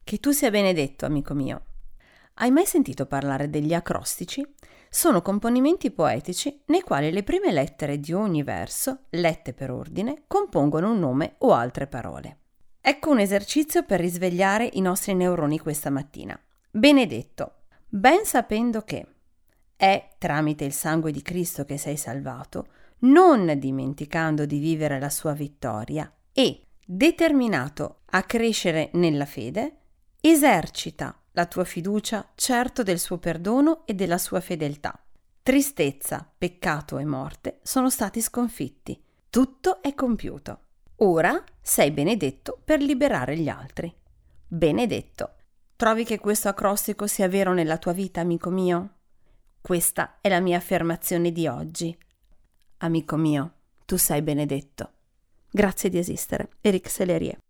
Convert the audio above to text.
Che tu sia benedetto, amico mio. Hai mai sentito parlare degli acrostici? Sono componimenti poetici nei quali le prime lettere di ogni verso, lette per ordine, compongono un nome o altre parole. Ecco un esercizio per risvegliare i nostri neuroni questa mattina. Benedetto, ben sapendo che è tramite il sangue di Cristo che sei salvato, non dimenticando di vivere la sua vittoria e, determinato a crescere nella fede, esercita la tua fiducia certo del suo perdono e della sua fedeltà. Tristezza, peccato e morte sono stati sconfitti. Tutto è compiuto. Ora sei benedetto per liberare gli altri. Benedetto. Trovi che questo acrostico sia vero nella tua vita, amico mio? Questa è la mia affermazione di oggi. Amico mio, tu sei benedetto. Grazie di esistere. Eric Sellerie.